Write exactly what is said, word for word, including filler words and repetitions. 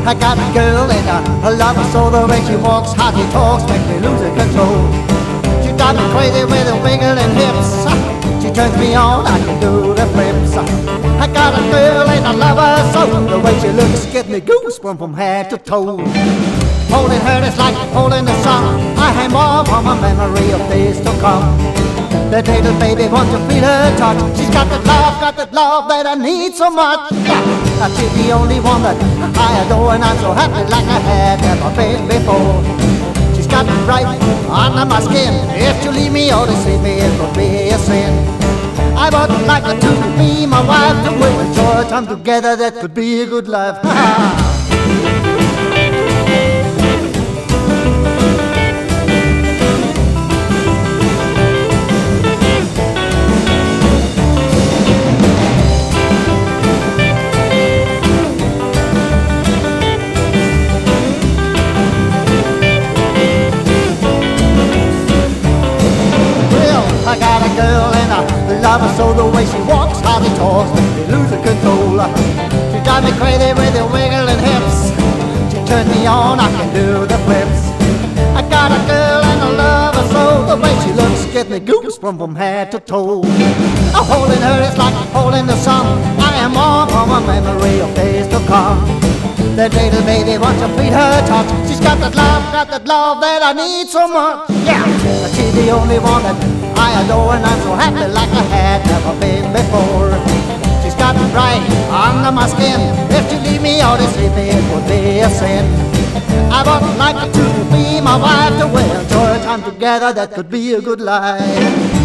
I got a girl and I love her so. The way she walks, how she talks, makes me lose control. She drives me crazy with her wiggling hips. She turns me on, I can do the flips. I got a girl and I love her so. The way she looks gives me goosebumps from head to toe. Holding her is like holding the sun. I hang more from a memory of days to come. That little baby wants to feel her touch. She's got that love, got that love that I need so much. She's the only one that I adore, and I'm so happy like I had never been before. She's got me right under my skin. If you leave me or deceive me, it would be a sin. I would like her to be my wife, to we'll enjoy time together. That could be a good life. I got a girl and I love her so. The way she walks, how she talks, makes me lose control. She drives me crazy with her wiggling hips. She turns me on, I can do the flips. I got a girl and I love her so. The way she looks gives me goosebumps from head to toe. I'm holding her is like holding the sun. I am on from a memory of days to come. That little baby wants to feel her touch. She's got that love, got that love that I need so much. Yeah, she's the only one that I adore, and I'm so happy like I had never been before. She's got me right under my skin. If you leave me or deceive me, it would be a sin. I would like her to be my wife, to we'll enjoy time together. That could be a good life.